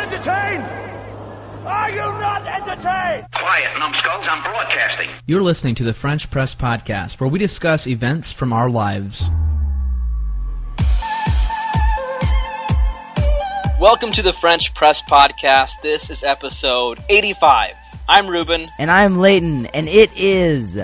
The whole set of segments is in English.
entertained? Are you not entertained? Quiet, numbskulls, I'm broadcasting. You're listening to the French Press Podcast, where we discuss events from our lives. Welcome to the French Press Podcast. This is episode 85. I'm Ruben. And I'm Leighton, and it is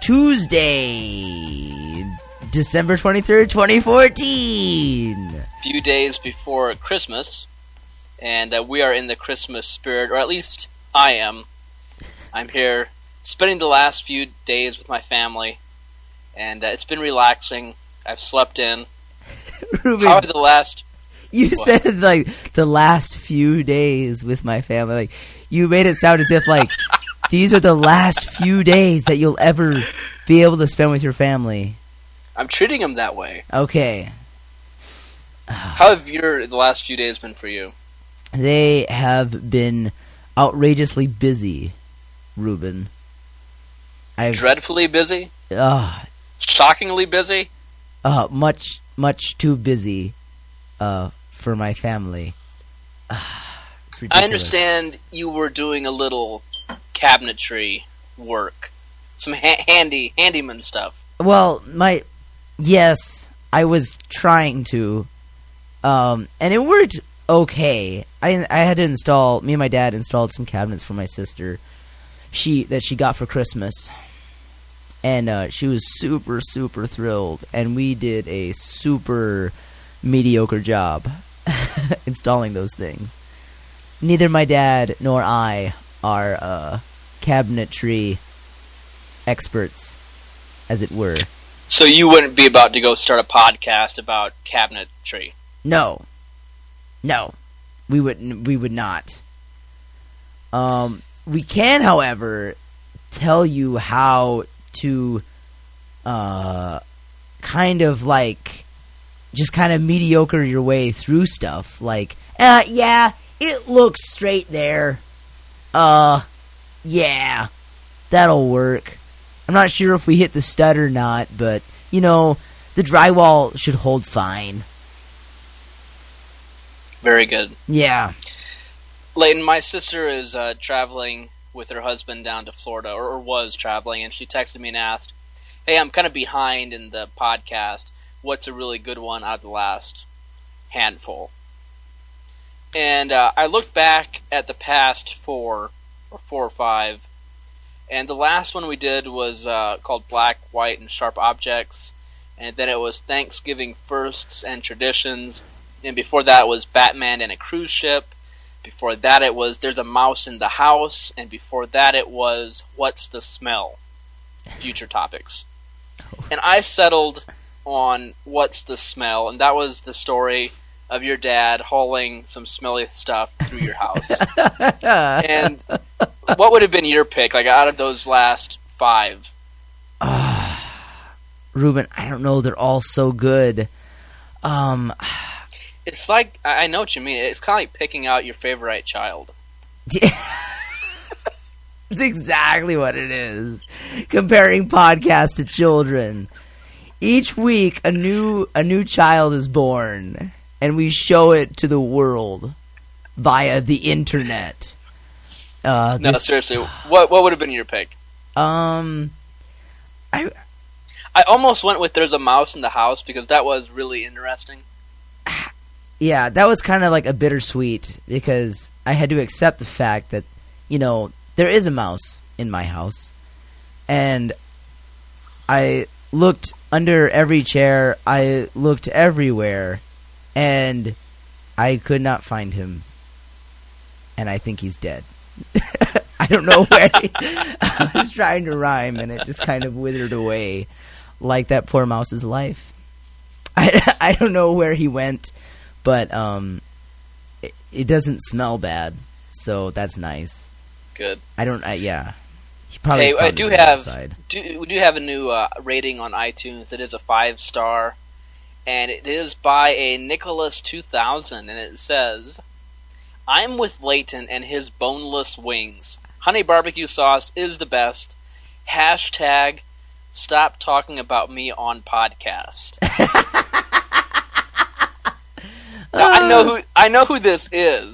Tuesday, December 23rd, 2014. A few days before Christmas, and we are in the Christmas spirit, or at least I am. I'm here spending the last few days with my family, and it's been relaxing. I've slept in. Ruben, How are the last... You said, like, the last few days with my family. Like, you made it sound as if, like, these are the last few days that you'll ever be able to spend with your family. I'm treating them that way. Okay. How have the last few days been for you? They have been outrageously busy, Ruben. Dreadfully busy? Shockingly busy? Much too busy for my family. It's ridiculous. I understand you were doing a little cabinetry work. Some handyman stuff. Well, yes, I was trying to, and it worked okay. I had to install, me and my dad installed some cabinets for my sister, that she got for Christmas, and she was super, super thrilled, and we did a super mediocre job installing those things. Neither my dad nor I are cabinetry experts, as it were. So you wouldn't be about to go start a podcast about cabinetry? No, we would not. We can, however, tell you how to kind of mediocre your way through stuff. Like, yeah, it looks straight there. Yeah, that'll work. I'm not sure if we hit the stud or not, but, the drywall should hold fine. Very good. Yeah. Leighton, my sister is traveling with her husband down to Florida, or was traveling, and she texted me and asked, hey, I'm kind of behind in the podcast. What's a really good one out of the last handful? And I looked back at the past four or five, and the last one we did was called Black, White, and Sharp Objects, and then it was Thanksgiving Firsts and Traditions, and before that was Batman and a Cruise Ship, before that it was There's a Mouse in the House, and before that it was What's the Smell? Future topics. And I settled on What's the Smell, and that was the story of your dad hauling some smelly stuff through your house. And what would have been your pick, out of those last five? Ruben, I don't know. They're all so good. It's like, I know what you mean. It's kind of like picking out your favorite child. It's exactly what it is. Comparing podcasts to children. Each week, a new child is born, and we show it to the world via the internet. No, seriously, what would have been your pick? I almost went with There's a Mouse in the House because that was really interesting. Yeah, that was kind of like a bittersweet because I had to accept the fact that, there is a mouse in my house. And I looked under every chair, I looked everywhere, and I could not find him. And I think he's dead. I don't know where I was trying to rhyme, and it just kind of withered away like that poor mouse's life. I don't know where he went, but it doesn't smell bad, so that's nice. Good. Yeah. Hey, we do have a new rating on iTunes. It is a 5-star, and it is by a Nicholas 2000, and it says, I'm with Leighton and his boneless wings. Honey barbecue sauce is the best. Hashtag stop talking about me on podcast. Now, I know who this is.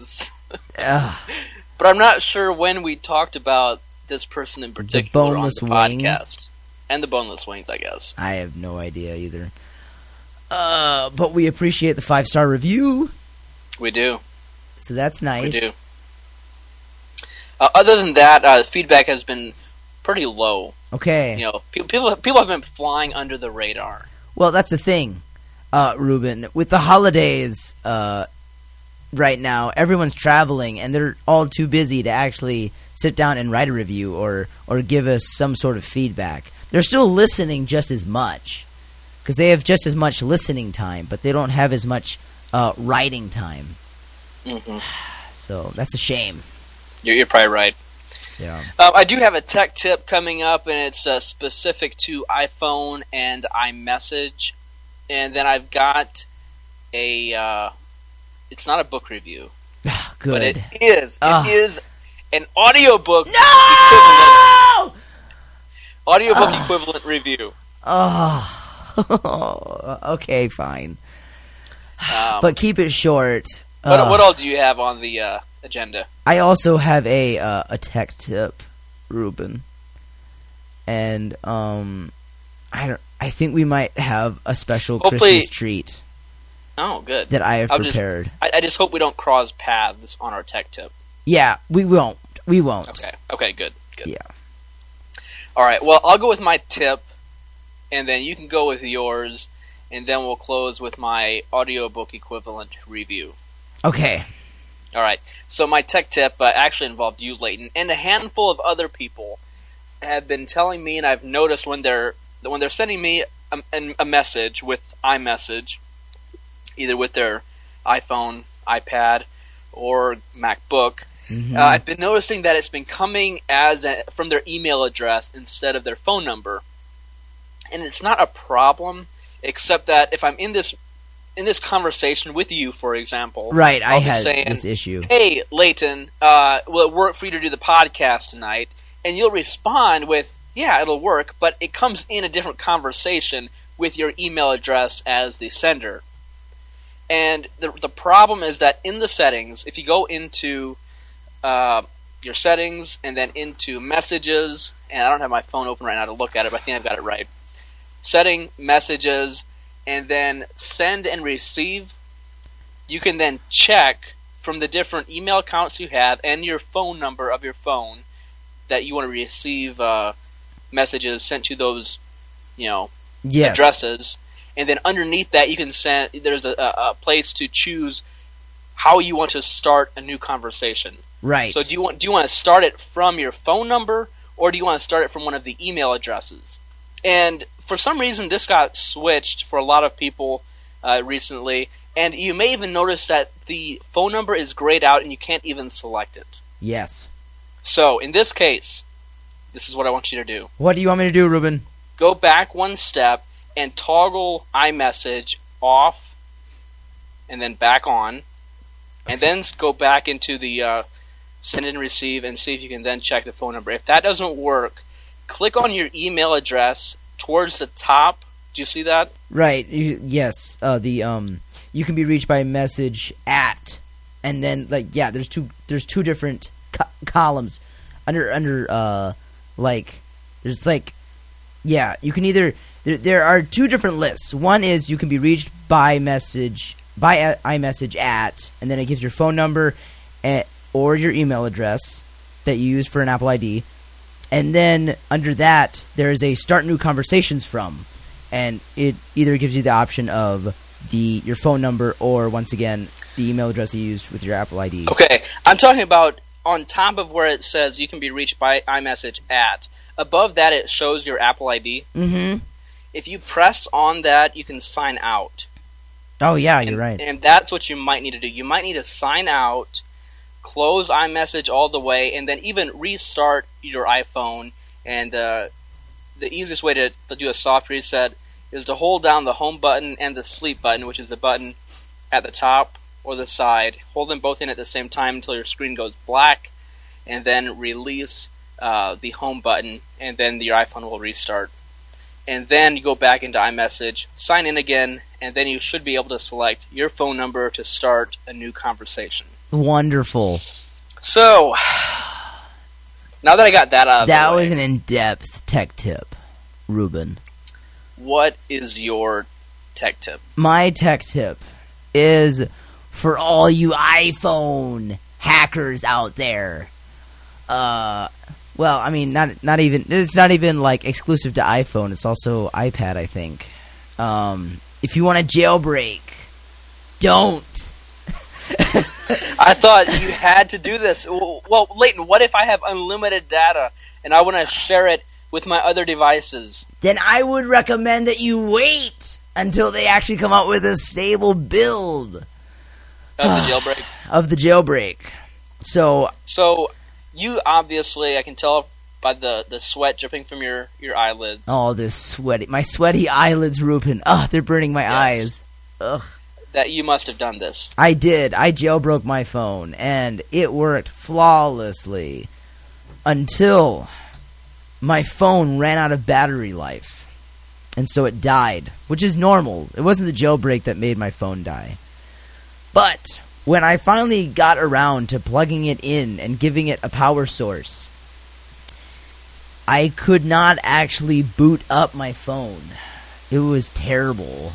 But I'm not sure when we talked about this person in particular on the podcast. And the boneless wings, I guess. I have no idea either. But we appreciate the 5-star review. We do. So that's nice. We do. Other than that, feedback has been pretty low. Okay. You know, people have been flying under the radar. Well, that's the thing, Ruben. With the holidays right now, everyone's traveling, and they're all too busy to actually sit down and write a review or give us some sort of feedback. They're still listening just as much because they have just as much listening time, but they don't have as much writing time. Mm-hmm. So that's a shame. You're probably right. Yeah. I do have a tech tip coming up, and it's specific to iPhone and iMessage. And then I've got a... it's not a book review. Good. But it is. It is an audiobook No! audiobook equivalent review. Oh. Okay, fine. But keep it short. What all do you have on the agenda? I also have a tech tip, Ruben, and I think we might have a special Christmas treat. Oh, good. That I have prepared. I just hope we don't cross paths on our tech tip. Yeah, we won't. We won't. Okay, good. Yeah. All right. Well, I'll go with my tip, and then you can go with yours, and then we'll close with my audiobook equivalent review. Okay. All right. So my tech tip actually involved you, Leighton, and a handful of other people have been telling me, and I've noticed when they're sending me a message with iMessage, either with their iPhone, iPad, or MacBook, I've been noticing that it's been coming from their email address instead of their phone number. And it's not a problem, except that if I'm in this conversation with you, for example, right, I'll I be had saying, this issue. Hey, Leighton, will it work for you to do the podcast tonight? And you'll respond with, yeah, it'll work, but it comes in a different conversation with your email address as the sender. And the problem is that in the settings, if you go into your settings and then into messages, and I don't have my phone open right now to look at it, but I think I've got it right. Setting, messages, and then send and receive, you can then check from the different email accounts you have and your phone number of your phone that you want to receive messages sent to those, addresses. And then underneath that, you can send. There's a place to choose how you want to start a new conversation. Right. So do you want to start it from your phone number, or do you want to start it from one of the email addresses? And for some reason, this got switched for a lot of people recently. And you may even notice that the phone number is grayed out, and you can't even select it. Yes. So in this case, this is what I want you to do. What do you want me to do, Ruben? Go back one step and toggle iMessage off and then back on. And then go back into the send and receive and see if you can then check the phone number. If that doesn't work, click on your email address towards the top. Do you see that? Right. Yes. You can be reached by message at, and then there's two different columns under you can either there are two different lists. One is you can be reached by iMessage at, and then it gives your phone number or your email address that you use for an Apple ID. And then under that, there is a start new conversations from, and it either gives you the option of your phone number or, once again, the email address you use with your Apple ID. Okay, I'm talking about on top of where it says you can be reached by iMessage at. Above that, it shows your Apple ID. Mm-hmm. If you press on that, you can sign out. Oh, yeah, you're right. And that's what you might need to do. You might need to sign out, close iMessage all the way, and then even restart your iPhone. And the easiest way to do a soft reset is to hold down the home button and the sleep button, which is the button at the top or the side. Hold them both in at the same time until your screen goes black, and then release the home button, and then your iPhone will restart. And then you go back into iMessage, sign in again, and then you should be able to select your phone number to start a new conversation. Wonderful. So, now that I got that out of the way, That was an in-depth tech tip, Ruben. what is your tech tip? My tech tip is for all you iPhone hackers out there. Well, I mean, not even. It's not even like exclusive to iPhone. It's also iPad, I think. If you want to jailbreak, don't. I thought you had to do this. Well, Leighton, what if I have unlimited data and I want to share it with my other devices? Then I would recommend that you wait until they actually come out with a stable build Of the jailbreak? of the jailbreak. So you obviously, I can tell by the sweat dripping from your eyelids. oh, my sweaty eyelids, Ruben. Ugh, they're burning my eyes. Ugh. That you must have done this. I did. I jailbroke my phone, and it worked flawlessly until my phone ran out of battery life. And so it died, which is normal. It wasn't the jailbreak that made my phone die. But when I finally got around to plugging it in and giving it a power source, I could not actually boot up my phone. It was terrible.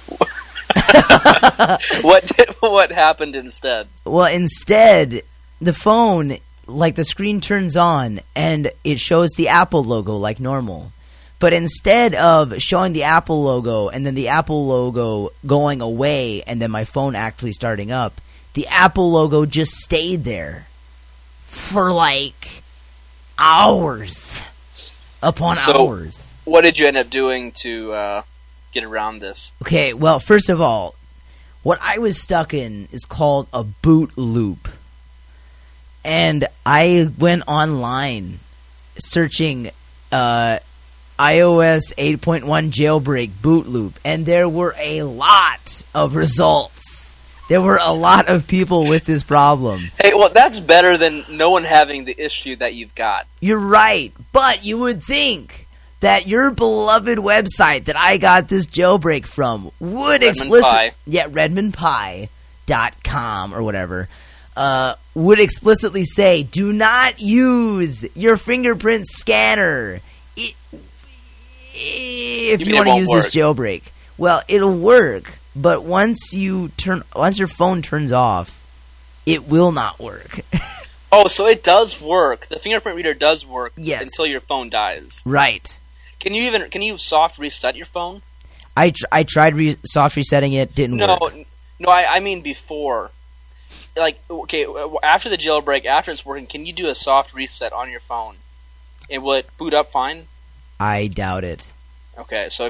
What happened instead? Well, instead, the phone, like the screen turns on and it shows the Apple logo like normal. But instead of showing the Apple logo and then the Apple logo going away and then my phone actually starting up, the Apple logo just stayed there for like hours upon hours. What did you end up doing to get around this? Okay, well, first of all, what I was stuck in is called a boot loop. And I went online searching iOS 8.1 jailbreak boot loop, and there were a lot of results. There were a lot of people with this problem. Hey, well, that's better than no one having the issue that you've got. You're right, but you would think that your beloved website that I got this jailbreak from would RedmondPie.com or whatever would explicitly say, do not use your fingerprint scanner if you want to use this jailbreak. Well, it'll work, but once your phone turns off, it will not work. Oh, so it does work. The fingerprint reader does work until your phone dies. Right. Can you soft reset your phone? I tried soft resetting it, didn't work. No, I mean before. Like, okay, after the jailbreak, after it's working, can you do a soft reset on your phone? And will it boot up fine? I doubt it. Okay, so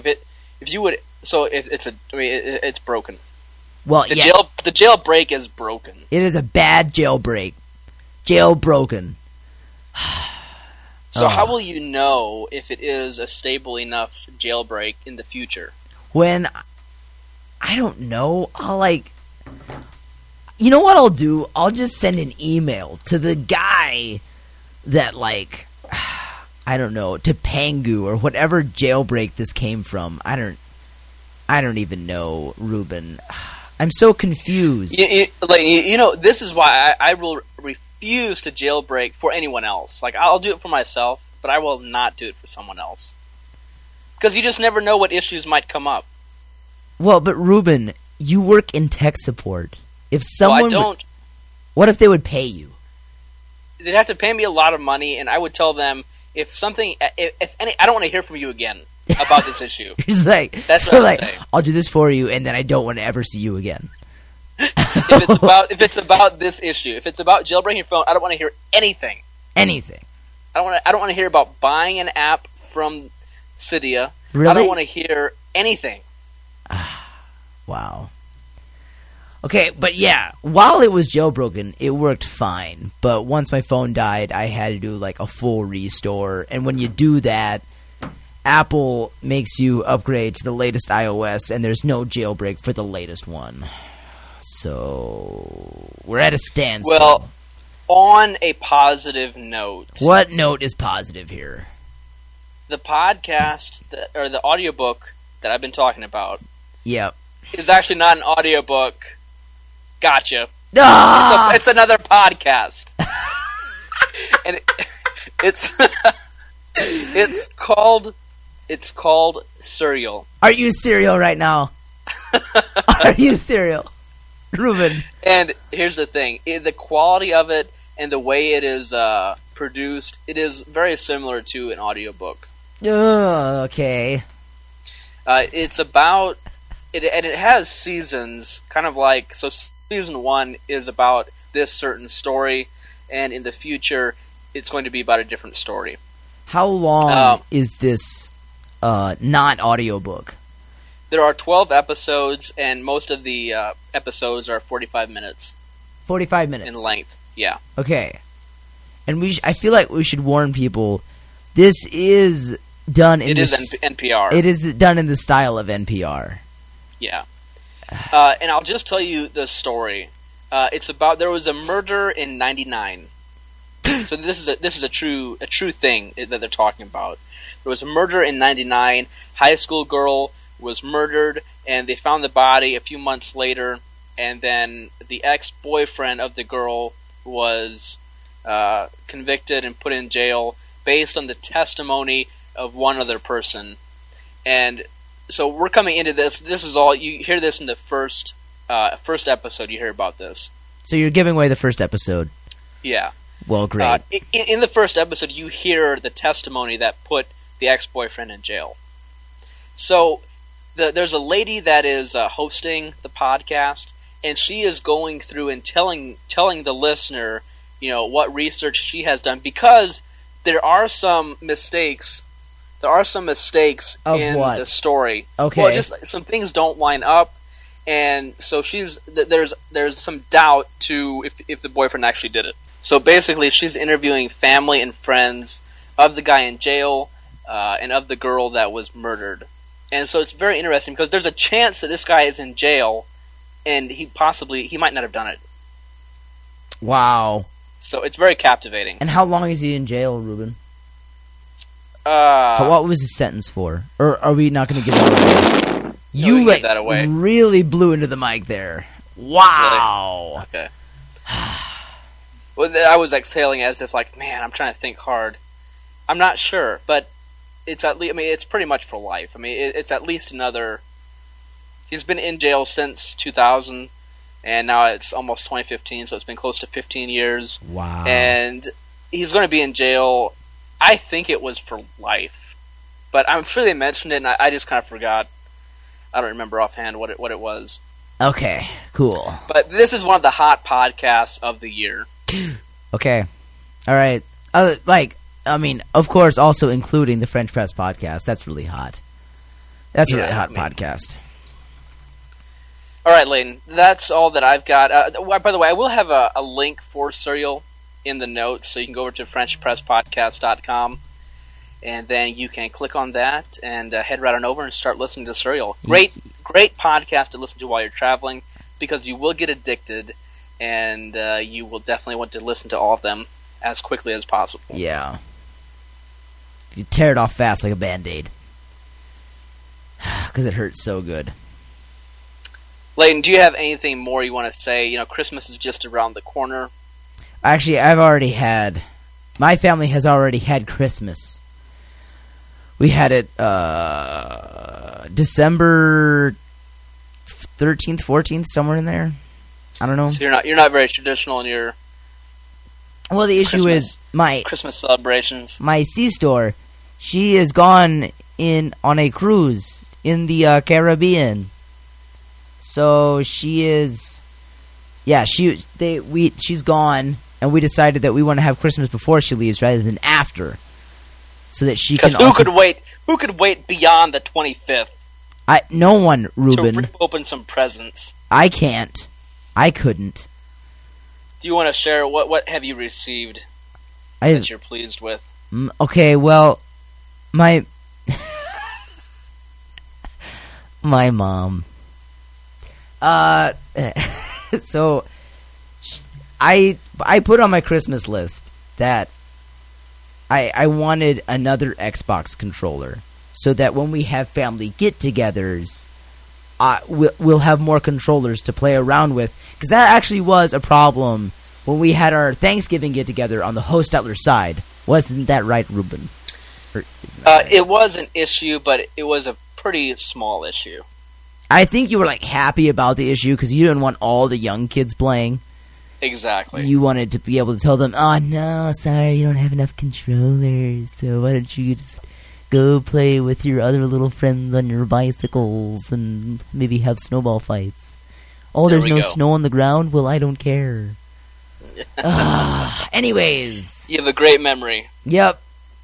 it's broken. Well, the jailbreak is broken. It is a bad jailbreak. Jailbroken. So how will you know if it is a stable enough jailbreak in the future? When I don't know, you know what I'll do? I'll just send an email to the guy that I don't know, to Pangu or whatever jailbreak this came from. I don't even know, Ruben. I'm so confused. This is why I will refuse to jailbreak for anyone else. Like, I'll do it for myself, but I will not do it for someone else. Because you just never know what issues might come up. Well, but Ruben, you work in tech support. If someone... Well, I don't... What if they would pay you? They'd have to pay me a lot of money, and I would tell them, I don't want to hear from you again about this issue. He's like, that's what I'm saying. I'll do this for you, and then I don't want to ever see you again. If it's about this issue, if it's about jailbreaking your phone, I don't want to hear anything. Anything. I don't want to hear about buying an app from Cydia. Really? I don't want to hear anything. Wow. Okay, but yeah, while it was jailbroken, it worked fine. But once my phone died, I had to do a full restore. And when you do that, Apple makes you upgrade to the latest iOS, and there's no jailbreak for the latest one. So we're at a standstill. Well, on a positive note. What note is positive here? The podcast, or the audiobook that I've been talking about. Yep. Is actually not an audiobook. Gotcha. Ah! It's another podcast, and it's called Serial. Are you serial right now? Are you serial, Ruben? And here's the thing: the quality of it and the way it is produced, it is very similar to an audiobook. Okay. It's about it, and it has seasons, kind of like so. Season 1 is about this certain story, and in the future, it's going to be about a different story. How long is this not audiobook? There are 12 episodes, and most of the episodes are 45 minutes. 45 minutes in length. Yeah. Okay. And I feel like we should warn people. This is done in NPR. It is done in the style of NPR. Yeah. And I'll just tell you the story. It's about there was a murder in '99. So this is a true thing that they're talking about. There was a murder in '99. High school girl was murdered, and they found the body a few months later. And then the ex-boyfriend of the girl was convicted and put in jail based on the testimony of one other person. And so we're coming into this. This is all you hear. This in the first episode. You hear about this. So you're giving away the first episode. Yeah. Well, great. In the first episode, you hear the testimony that put the ex-boyfriend in jail. So there's a lady that is hosting the podcast, and she is going through and telling the listener, what research she has done, because there are some mistakes. There are some mistakes in the story. Okay. Well, just some things don't line up, and so there's some doubt to if the boyfriend actually did it. So basically, she's interviewing family and friends of the guy in jail and of the girl that was murdered. And so it's very interesting because there's a chance that this guy is in jail, and he might not have done it. Wow. So it's very captivating. And how long is he in jail, Ruben? What was his sentence for? Or are we not going to give that away? You give that away. Really blew into the mic there. Wow. Really? Okay. Well, I was exhaling as if man, I'm trying to think hard. I'm not sure, but it's at least. It's pretty much for life. It's at least another. He's been in jail since 2000, and now it's almost 2015, so it's been close to 15 years. Wow. And he's going to be in jail. I think it was for life, but I'm sure they mentioned it, and I just kind of forgot. I don't remember offhand what it was. Okay, cool. But this is one of the hot podcasts of the year. Okay, all right. Of course, also including the French Press podcast. That's really hot. That's a really hot podcast. All right, Layton. That's all that I've got. By the way, I will have a link for Serial in the notes, so you can go over to FrenchPressPodcast.com, and then you can click on that and head right on over and start listening to Serial. Great podcast to listen to while you're traveling, because you will get addicted, and you will definitely want to listen to all of them as quickly as possible. Yeah. You tear it off fast like a Band-Aid. Because it hurts so good. Layton, do you have anything more you want to say? Christmas is just around the corner. Actually, my family has already had Christmas. We had it December 13th, 14th, somewhere in there. I don't know. So you're not very traditional in your. Well, the issue is my Christmas celebrations. My C-store, she is gone on a cruise in the Caribbean. So she is, she's gone, and we decided that we want to have Christmas before she leaves rather than after, so that she can. Because who could wait beyond the 25th? No one, Ruben. To rip open some presents. I can't. I couldn't. Do you want to share what have you received that you're pleased with? Okay, well, my mom. So I put on my Christmas list that I wanted another Xbox controller, so that when we have family get-togethers, we'll have more controllers to play around with. Because that actually was a problem when we had our Thanksgiving get-together on the Hostetler side. Wasn't that right, Ruben? It was an issue, but it was a pretty small issue. I think you were like happy about the issue because you didn't want all the young kids playing. Exactly. You wanted to be able to tell them, oh, no, sorry, you don't have enough controllers, so why don't you just go play with your other little friends on your bicycles and maybe have snowball fights. Oh, there's no snow on the ground? Well, I don't care. Anyways. You have a great memory. Yep.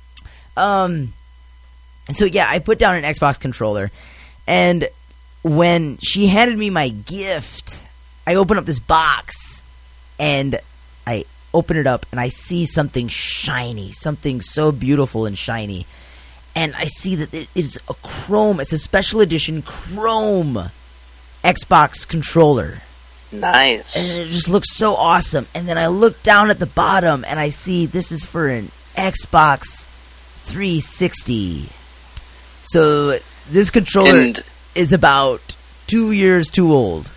So, yeah, I put down an Xbox controller, and when she handed me my gift, I opened up this box, and I open it up, and I see something shiny, something so beautiful and shiny, and I see that it is a Chrome, it's a special edition Chrome Xbox controller. Nice. And it just looks so awesome. And then I look down at the bottom, and I see this is for an Xbox 360. So this controller is about 2 years too old.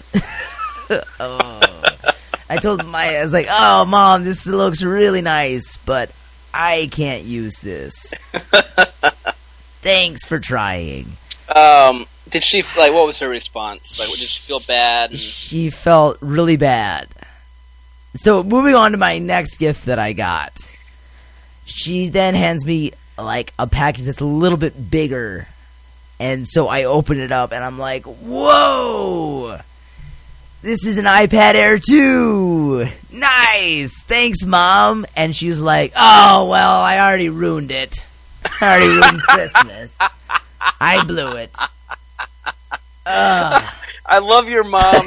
I told Maya, I was like, oh, Mom, this looks really nice, but I can't use this. Thanks for trying. Did she, like, what was her response? Like, did she feel bad? She felt really bad. So, moving on to my next gift that I got. She then hands me, like, a package that's a little bit bigger. And so I open it up, and I'm like, whoa! This is an iPad Air 2! Nice! Thanks, Mom! And she's like, oh, well, I already ruined it. I already ruined Christmas. I blew it. I love your mom.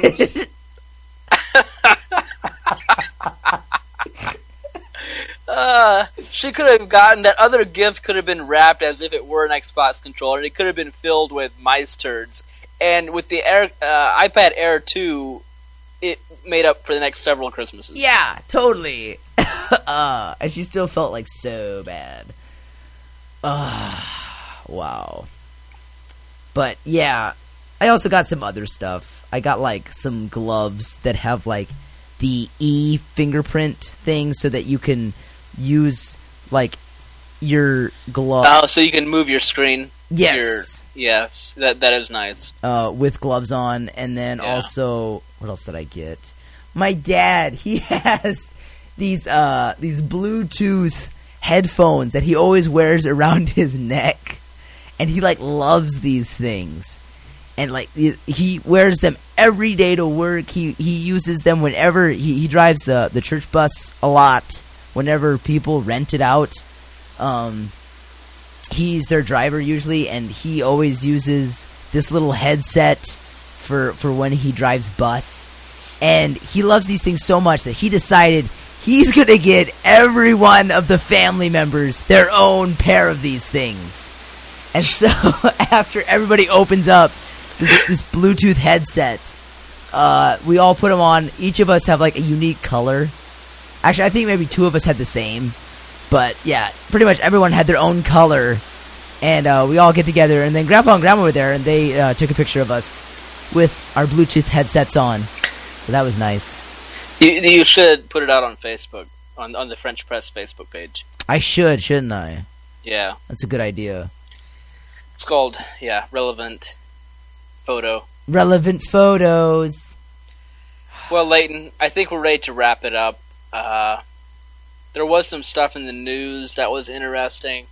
She could have gotten that other gift. Could have been wrapped as if it were an Xbox controller. It could have been filled with mice turds. And with the iPad Air 2, it made up for the next several Christmases. Yeah, totally. And she still felt like so bad. Wow. But yeah, I also got some other stuff. I got like some gloves that have like the fingerprint thing so that you can use like your glove. Oh, so you can move your screen. Yes. Yes, that is nice. With gloves on, and then also, what else did I get? My dad, he has these Bluetooth headphones that he always wears around his neck, and he like loves these things, and like he wears them every day to work. He uses them whenever he drives the church bus a lot. Whenever people rent it out, he's their driver usually, and he always uses this little headset for when he drives bus. And he loves these things so much that he decided he's going to get every one of the family members their own pair of these things. And so after everybody opens up this Bluetooth headset, we all put them on. Each of us have like a unique color. Actually, I think maybe two of us had the same. But yeah, pretty much everyone had their own color. And we all get together. And then Grandpa and Grandma were there, and they took a picture of us with our Bluetooth headsets on. So that was nice. You should put it out on Facebook, on the French Press Facebook page. I should, shouldn't I? Yeah. That's a good idea. It's called, Relevant Photo. Relevant Photos. Well, Leighton, I think we're ready to wrap it up. There was some stuff in the news that was interesting,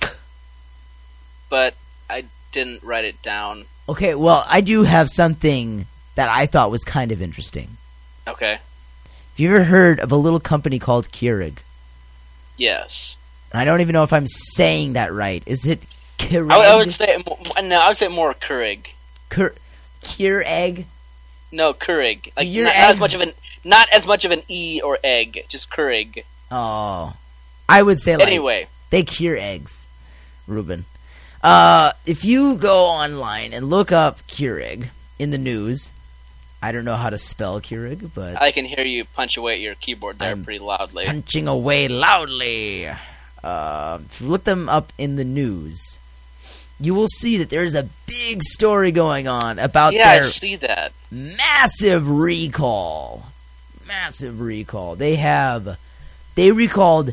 but I didn't write it down. Okay, well, I do have something that I thought was kind of interesting. Okay. Have you ever heard of a little company called Keurig? Yes. And I don't even know if I'm saying that right. Is it Keurig? I would say more Keurig. Keurig? No, Keurig. Like not as much of an E or egg, just Keurig. Oh. I would say like anyway. They cure eggs, Ruben. If you go online and look up Keurig in the news, I don't know how to spell Keurig, but I can hear you punch away at your keyboard there pretty loudly. Punching away loudly. If you look them up in the news, you will see that there's a big story going on about Yeah, I their see that. massive recall. Massive recall. They recalled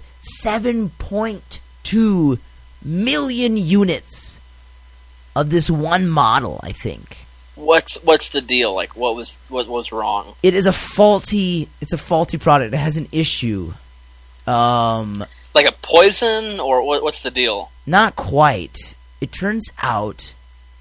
7.2 million units of this one model, I think. What's the deal? Like, what was wrong? It's a faulty product. It has an issue. Like a poison, or what's the deal? Not quite. It turns out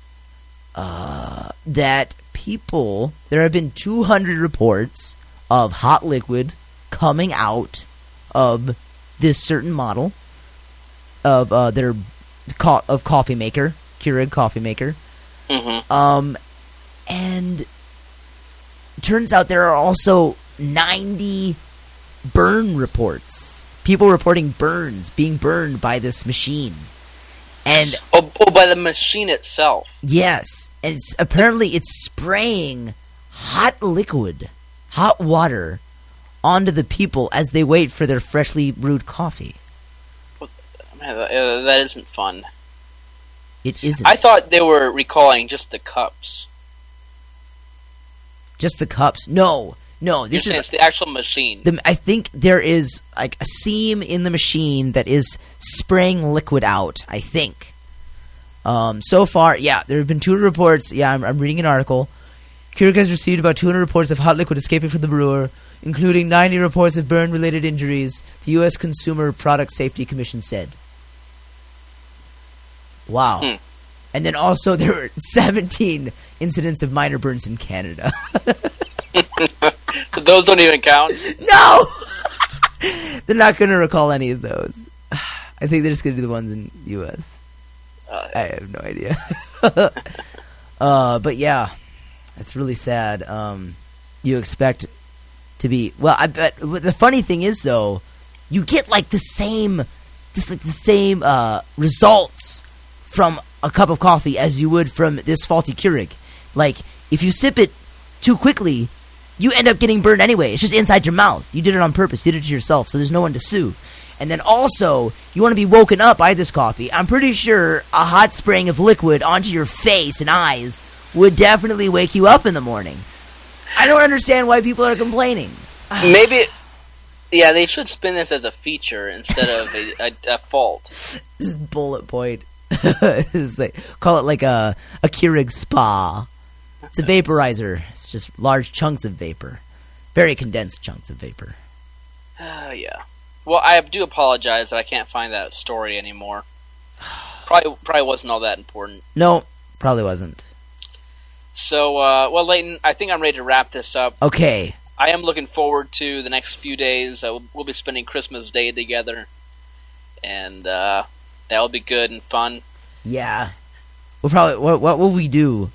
that there have been 200 reports of hot liquid coming out of this certain model of their coffee maker, Keurig coffee maker. Mm-hmm. And it turns out there are also 90 burn reports. People reporting being burned by this machine. And by the machine itself. yes, and it's spraying hot liquid, hot water onto the people as they wait for their freshly brewed coffee. Man, that isn't fun. It isn't. I thought they were recalling just the cups. Just the cups? No. This You're saying is it's the actual machine. I think there is like a seam in the machine that is spraying liquid out, I think. So far, yeah, there have been 200 reports. Yeah, I'm reading an article. Keurig has received about 200 reports of hot liquid escaping from the brewer, including 90 reports of burn-related injuries, the U.S. Consumer Product Safety Commission said. Wow. And then also there were 17 incidents of minor burns in Canada. So those don't even count? No! They're not going to recall any of those. I think they're just going to do the ones in the U.S. I have no idea. But yeah, that's really sad. You expect to be... Well, I bet... The funny thing is, though, you get like the same results from a cup of coffee as you would from this faulty Keurig. Like, if you sip it too quickly, you end up getting burned anyway. It's just inside your mouth. You did it on purpose. You did it to yourself, so there's no one to sue. And then also, you want to be woken up by this coffee. I'm pretty sure a hot spraying of liquid onto your face and eyes would definitely wake you up in the morning. I don't understand why people are complaining. Maybe... Yeah, they should spin this as a feature instead of a fault. This is bullet point. It's like, call it like a Keurig spa. It's a vaporizer. It's just large chunks of vapor. Very condensed chunks of vapor. Yeah. Well, I do apologize that I can't find that story anymore. Probably wasn't all that important. No, probably wasn't. So, well, Leighton, I think I'm ready to wrap this up. Okay. I am looking forward to the next few days. We'll be spending Christmas Day together. And, that'll be good and fun. Yeah. We'll probably... What will we do?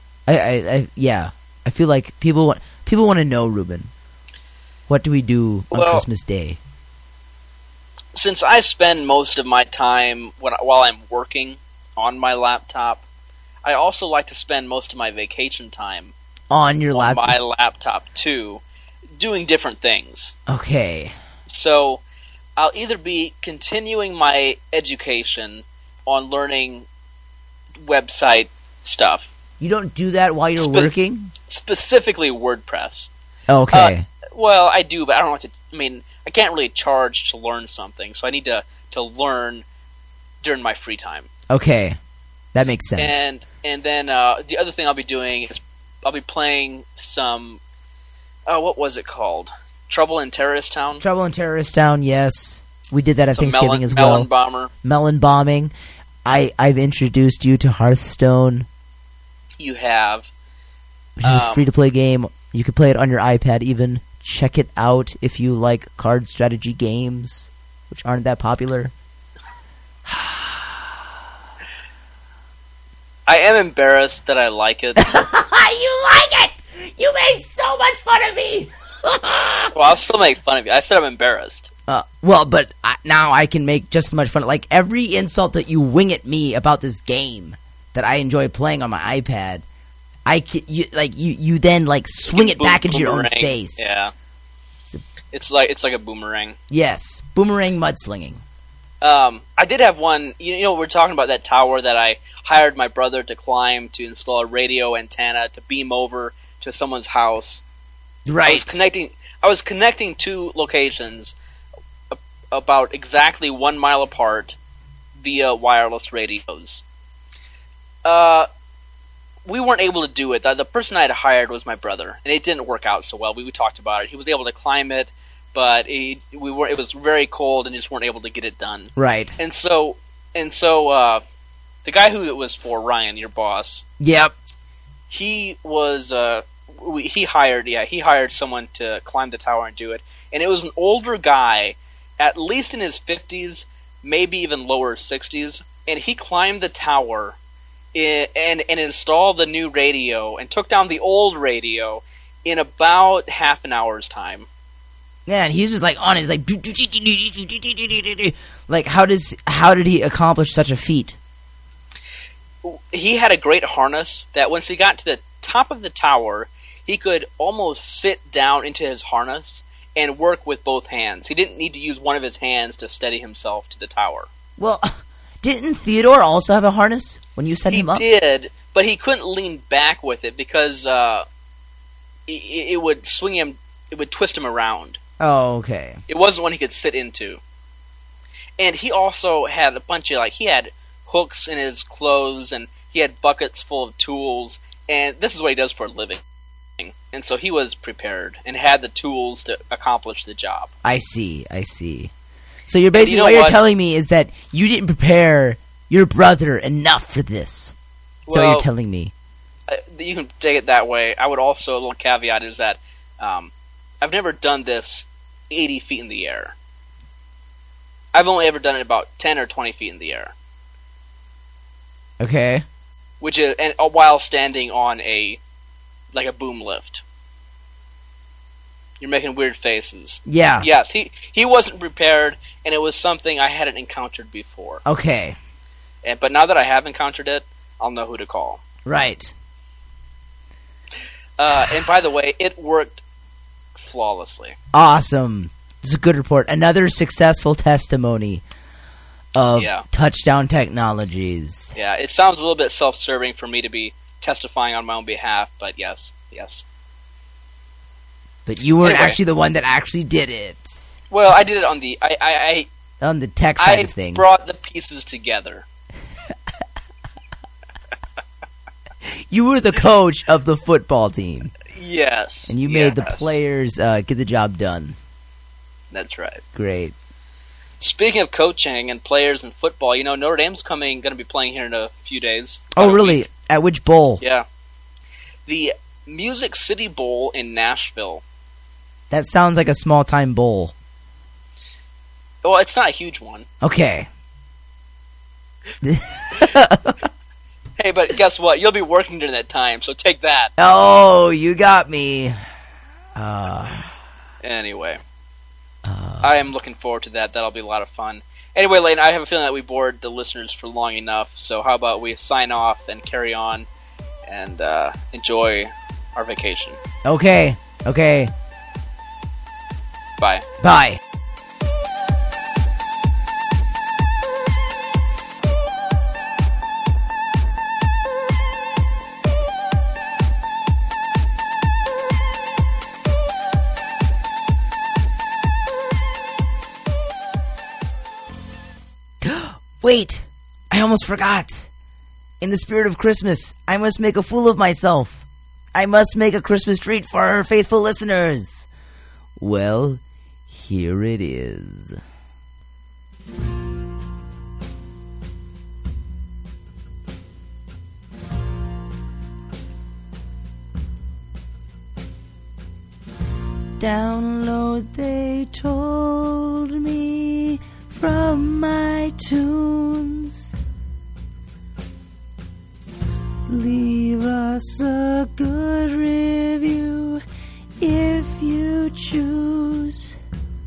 Yeah. I feel like people want to know, Ruben. What do we do on Christmas Day? Since I spend most of my time while I'm working on my laptop, I also like to spend most of my vacation time on your laptop. My laptop too, doing different things. Okay. So I'll either be continuing my education on learning website stuff. You don't do that while you're working? Specifically WordPress. Okay. Well, I do, but I don't want to... I mean, I can't really charge to learn something, so I need to learn during my free time. Okay. That makes sense. And then the other thing I'll be doing is I'll be playing some... what was it called? Trouble in Terrorist Town? Trouble in Terrorist Town, yes. We did that at Thanksgiving as well. Melon Bomber. Melon bombing. I've introduced you to Hearthstone. You have. Which is a free-to-play game. You can play it on your iPad even. Check it out if you like card strategy games, which aren't that popular. I am embarrassed that I like it. You like it! You made so much fun of me! Well, I'll still make fun of you. I said I'm embarrassed. Well, but now I can make just as much fun. Like, every insult that you wing at me about this game that I enjoy playing on my iPad, you then like swing it back into your own face. Yeah, it's like a boomerang. Yes, boomerang mudslinging. I did have one. You know, we're talking about that tower that I hired my brother to climb to install a radio antenna to beam over to someone's house. Right. I was connecting two locations about exactly 1 mile apart via wireless radios. We weren't able to do it. The person I had hired was my brother, and it didn't work out so well. We talked about it. He was able to climb it, but it was very cold, and just weren't able to get it done. Right. And so, the guy who it was for, Ryan, your boss. Yep. He was he hired someone to climb the tower and do it, and it was an older guy, at least in his 50s, maybe even lower 60s, and he climbed the tower and installed the new radio and took down the old radio in about half an hour's time. Yeah, and he's just like on it. He's like, how did he accomplish such a feat? He had a great harness that once he got to the top of the tower, he could almost sit down into his harness and work with both hands. He didn't need to use one of his hands to steady himself to the tower. Well, didn't Theodore also have a harness when you set him up? He did, but he couldn't lean back with it because it would swing him, it would twist him around. Oh, okay. It wasn't one he could sit into. And he also had a bunch of, he had hooks in his clothes, and he had buckets full of tools, and this is what he does for a living. And so he was prepared and had the tools to accomplish the job. I see. So you're basically, what you're telling me is that you didn't prepare your brother enough for this. So you're telling me. You can take it that way. I would also, a little caveat is that I've never done this 80 feet in the air. I've only ever done it about 10 or 20 feet in the air. Okay. Which is, and while standing on a boom lift. You're making weird faces. Yeah. Yes, he wasn't prepared, and it was something I hadn't encountered before. Okay. But now that I have encountered it, I'll know who to call. Right. And by the way, it worked flawlessly. Awesome. This is a good report. Another successful testimony of Touchdown Technologies. Yeah, it sounds a little bit self-serving for me to be testifying on my own behalf, but yes. But you weren't actually the one that actually did it. Well, I did it on the on the tech side of things. I brought the pieces together. You were the coach of the football team. Yes. And you made the players get the job done. That's right. Great. Speaking of coaching and players in football, Notre Dame's going to be playing here in a few days. Oh, really? At which bowl? Yeah. The Music City Bowl in Nashville. That sounds like a small-time bowl. Well, it's not a huge one. Okay. Hey, but guess what? You'll be working during that time, so take that. Oh, you got me. Anyway. I am looking forward to that. That'll be a lot of fun. Anyway, Layton, I have a feeling that we bored the listeners for long enough, so how about we sign off and carry on and enjoy our vacation. Okay. Bye. Wait, I almost forgot. In the spirit of Christmas, I must make a fool of myself. I must make a Christmas treat for our faithful listeners. Well, here it is. Download, they told me, from iTunes. Leave us a good review if you choose.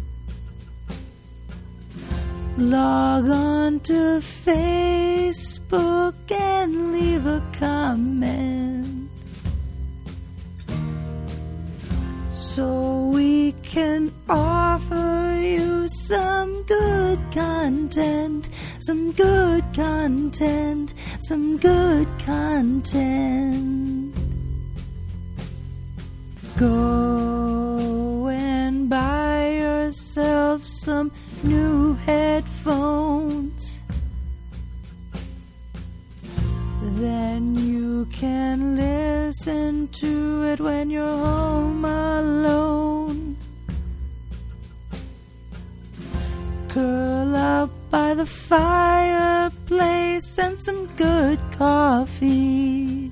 Log on to Facebook and leave a comment, so we can offer you some good good content, some good content, some good content. Go and buy yourself some new headphones. Then you can listen to it when you're home alone. Curl up by the fireplace and some good coffee,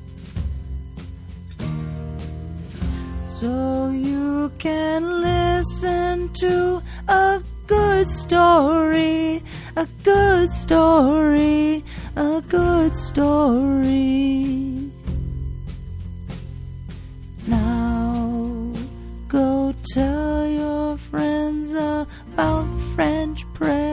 so you can listen to a good story, a good story, a good story. Now go tell your friends about French press.